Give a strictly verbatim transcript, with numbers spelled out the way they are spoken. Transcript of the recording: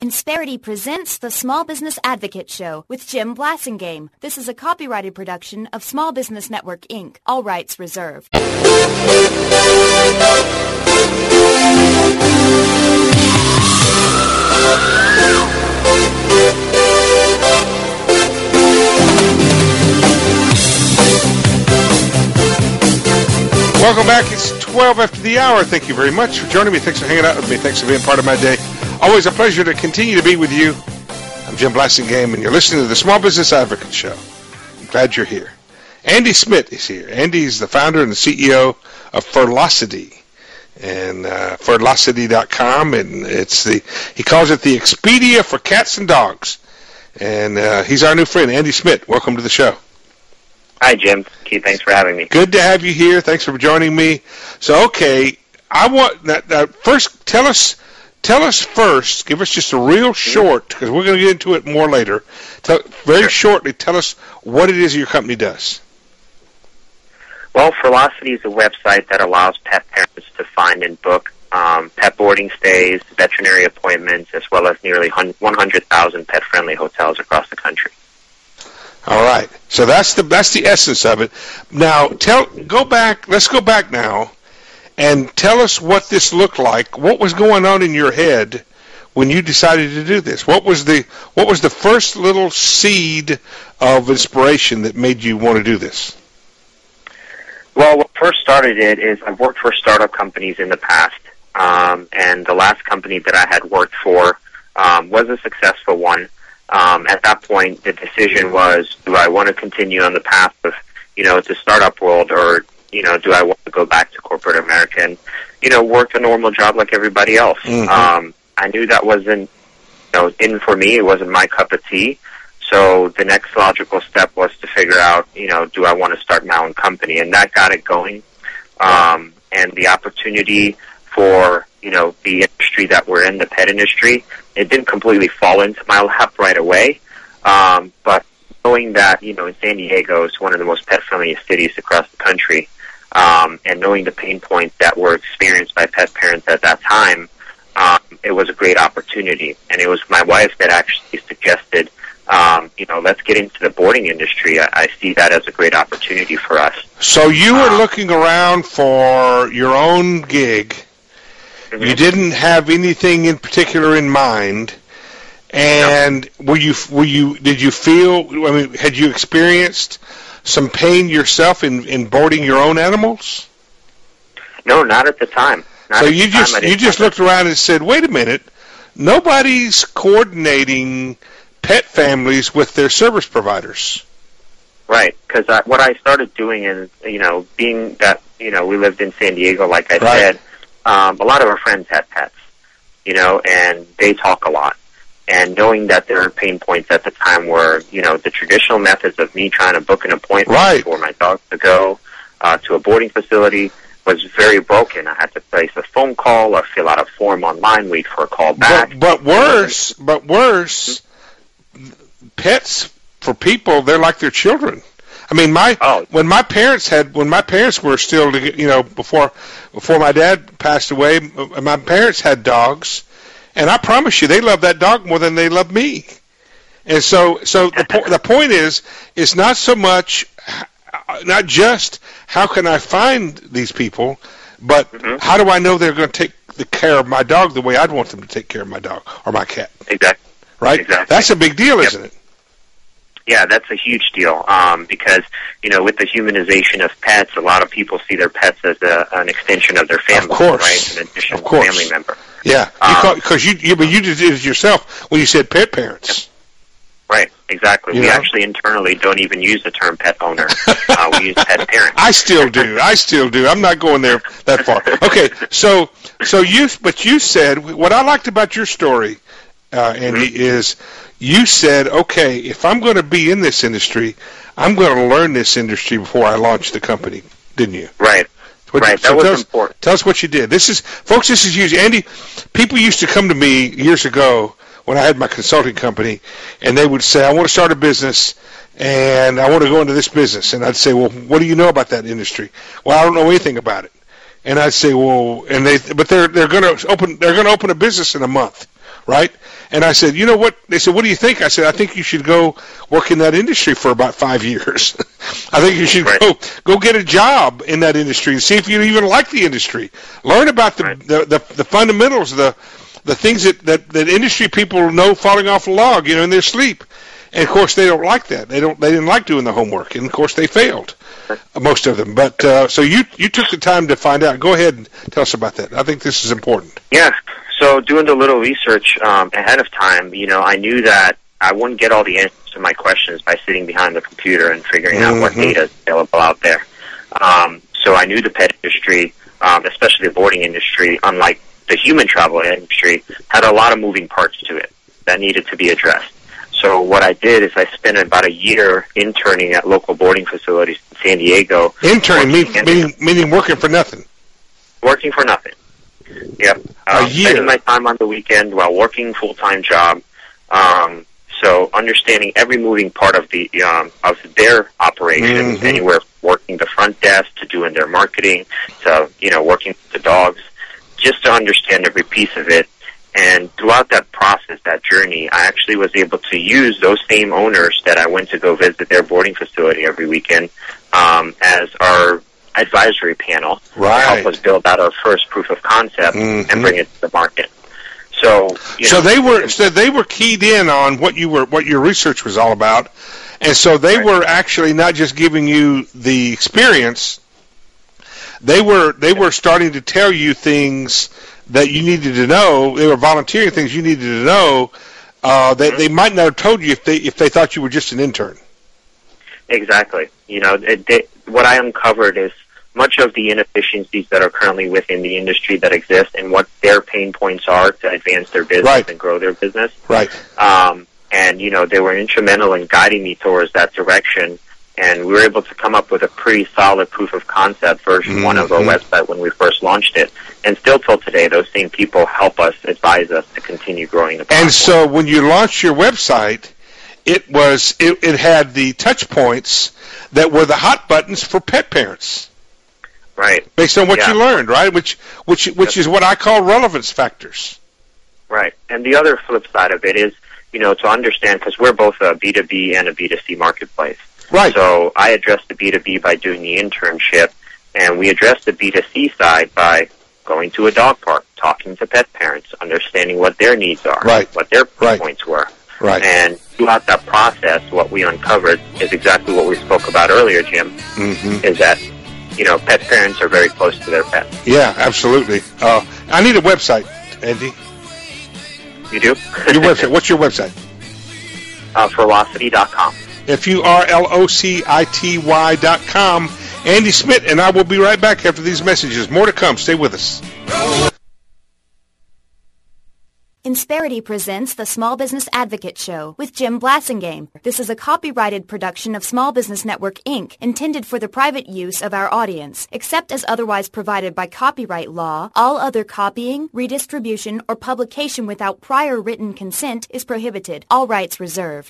Insperity presents the Small Business Advocate Show with Jim Blasingame. This is a copyrighted production of Small Business Network, Incorporated. All rights reserved. Welcome back. It's twelve after the hour. Thank you very much for joining me. Thanks for hanging out with me. Thanks for being part of my day. Always a pleasure to continue to be with you. I'm Jim Blasingame, and you're listening to the Small Business Advocate Show. I'm glad you're here. Andy Smith is here. Andy is the founder and the C E O of Furlocity, and uh, Furlocity dot com, and it's the he calls it the Expedia for cats and dogs. And uh, he's our new friend, Andy Smith. Welcome to the show. Hi, Jim. Keith, thanks for having me. Good to have you here. Thanks for joining me. So, okay, I want that. Uh, first, tell us. Tell us first, give us just a real short, because we're going to get into it more later. Tell, very sure. shortly, tell us what it is your company does. Well, Furlocity is a website that allows pet parents to find and book um, pet boarding stays, veterinary appointments, as well as nearly one hundred thousand pet-friendly hotels across the country. All right, so that's the that's the essence of it. Now, tell go back. Let's go back now. And tell us what this looked like. What was going on in your head when you decided to do this? What was the what was the first little seed of inspiration that made you want to do this? Well, what first started it is I've worked for startup companies in the past, um, and the last company that I had worked for um, was a successful one. Um, at that point, the decision was, do I want to continue on the path of, you know, the startup world, or you know, do I want to go back to corporate America and, you know, work a normal job like everybody else? Mm-hmm. Um, I knew that wasn't, you know, in for me. It wasn't my cup of tea. So the next logical step was to figure out, you know, do I want to start my own company? And that got it going. Um, and the opportunity for, you know, the industry that we're in, the pet industry, it didn't completely fall into my lap right away. Um, but knowing that, you know, in San Diego is one of the most pet-friendliest cities across the country, Um, and knowing the pain points that were experienced by pet parents at that time, um, it was a great opportunity. And it was my wife that actually suggested, um, you know, let's get into the boarding industry. I, I see that as a great opportunity for us. So you were um, looking around for your own gig. Mm-hmm. You didn't have anything in particular in mind. And no. were you, were you, did you feel, I mean, had you experienced some pain yourself in, in boarding your own animals? No, not at the time. Not so at you the just time you just looked around and said, "Wait a minute, nobody's coordinating pet families with their service providers." Right, because what I started doing is, you know, being that you know we lived in San Diego, like I right. said, um, a lot of our friends had pets, you know, and they talk a lot. And knowing that there are pain points at the time where, you know, the traditional methods of me trying to book an appointment right. for my dog to go uh, to a boarding facility was very broken. I had to place a phone call or fill out a form online, wait for a call back. But, but worse, but worse, pets for people, they're like their children. I mean, my oh. when my parents had when my parents were still, you know, before before my dad passed away, my parents had dogs. And I promise you, they love that dog more than they love me. And so, so the po- the point is, it's not so much, not just how can I find these people, but mm-hmm. how do I know they're going to take the care of my dog the way I'd want them to take care of my dog or my cat? Exactly. Right. Exactly. That's a big deal, yep. isn't it? Yeah, that's a huge deal. Um, because you know, with the humanization of pets, a lot of people see their pets as a, an extension of their family, of course. right? An additional of course. family member. Yeah, because um, you, you, but you did it yourself when you said pet parents. Right, exactly. You we know? actually internally don't even use the term pet owner. uh, we use pet parent. I still do. I still do. I'm not going there that far. Okay, so so you, but you said what I liked about your story, uh, Andy, mm-hmm. is you said, okay, if I'm going to be in this industry, I'm going to learn this industry before I launch the company, didn't you? Right. What, right, so that was tell us, important. Tell us what you did. This is, folks, this is huge. Andy, people used to come to me years ago when I had my consulting company, and they would say, I want to start a business, and I want to go into this business. And I'd say, well, what do you know about that industry? Well, I don't know anything about it. And I'd say, well, and they, but they're they're going to open they're going to open a business in a month, right? And I said, you know what? They said, what do you think? I said, I think you should go work in that industry for about five years. I think you should right. go go get a job in that industry and see if you even like the industry. Learn about the right. the, the, the fundamentals, the the things that, that, that industry people know falling off a log, you know, in their sleep. And of course, they don't like that. They don't. They didn't like doing the homework, and of course, they failed, most of them. But uh, so you you took the time to find out. Go ahead and tell us about that. I think this is important. Yeah. So doing a little research um, ahead of time, you know, I knew that I wouldn't get all the answers to my questions by sitting behind the computer and figuring mm-hmm. out what data is available out there. Um, so I knew the pet industry, um, especially the boarding industry, unlike the human travel industry, had a lot of moving parts to it that needed to be addressed. So what I did is I spent about a year interning at local boarding facilities in San Diego. Interning, meaning, meaning, meaning working for nothing. Working for nothing. Yep. Um, a year. Spending my time on the weekend while working full-time job. Um, so understanding every moving part of the um, of their operation, mm-hmm. anywhere from working the front desk to doing their marketing to, you know, working with the dogs, just to understand every piece of it. And throughout that process, that journey, I actually was able to use those same owners that I went to go visit their boarding facility every weekend um, as our advisory panel right. to help us build out our first proof of concept mm-hmm. and bring it to the market. So, you so know, they were so they were keyed in on what you were what your research was all about, and so they right. were actually not just giving you the experience. They were they were starting to tell you things that you needed to know. They were volunteering things you needed to know uh, that mm-hmm. they might not have told you if they if they thought you were just an intern. Exactly. You know, it, it, what I uncovered is much of the inefficiencies that are currently within the industry that exist and what their pain points are to advance their business right. and grow their business. Right. Um, and, you know, they were instrumental in guiding me towards that direction. And we were able to come up with a pretty solid proof of concept version mm-hmm. one of our website when we first launched it. And still till today, those same people help us, advise us to continue growing the platform. And so when you launched your website, it was it, it had the touch points that were the hot buttons for pet parents. Right. Based on what yeah. you learned, right? Which which which yep. is what I call relevance factors. Right. And the other flip side of it is, you know, to understand, because we're both a B two B and a B two C marketplace. Right. So I addressed the B two B by doing the internship, and we addressed the B two C side by going to a dog park, talking to pet parents, understanding what their needs are, right. what their right. points were. Right. And throughout that process, what we uncovered is exactly what we spoke about earlier, Jim, mm-hmm. is that, you know, pet parents are very close to their pets. Yeah, absolutely. Uh, I need a website, Andy. You do? Your website. What's your website? Uh, Ferlocity dot com. F U R L O C I T Y dot com. Andy Schmidt, and I will be right back after these messages. More to come. Stay with us. Insperity presents the Small Business Advocate Show with Jim Blasingame. This is a copyrighted production of Small Business Network, Incorporated, intended for the private use of our audience. Except as otherwise provided by copyright law, all other copying, redistribution, or publication without prior written consent is prohibited. All rights reserved.